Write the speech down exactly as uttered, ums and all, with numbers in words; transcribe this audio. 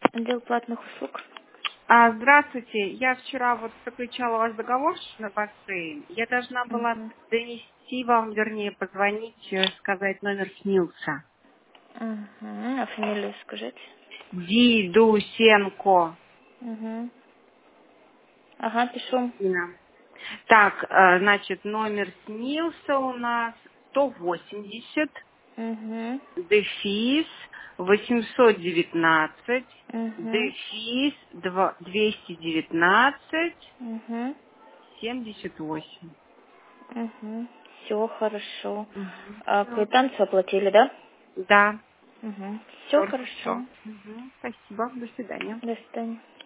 Отдел платных услуг. А, здравствуйте. Я вчера вот заключала у вас договор на бассейн. Я должна была Угу. донести вам, вернее, позвонить, э, сказать номер СНИЛСа. Угу. А фамилию скажите? Дидусенко. Угу. Ага, пишу. Инна. Так, э, значит, номер СНИЛСа у нас сто восемьдесят, Угу. дефис восемьсот девятнадцать, Угу. дефис два- двести девятнадцать, Угу. семьдесят восемь. Угу. Все хорошо. Мгм. А Всё. квитанцию оплатили, да? Да, Угу. Все только что. хорошо. Мгм. Спасибо. До свидания. До свидания.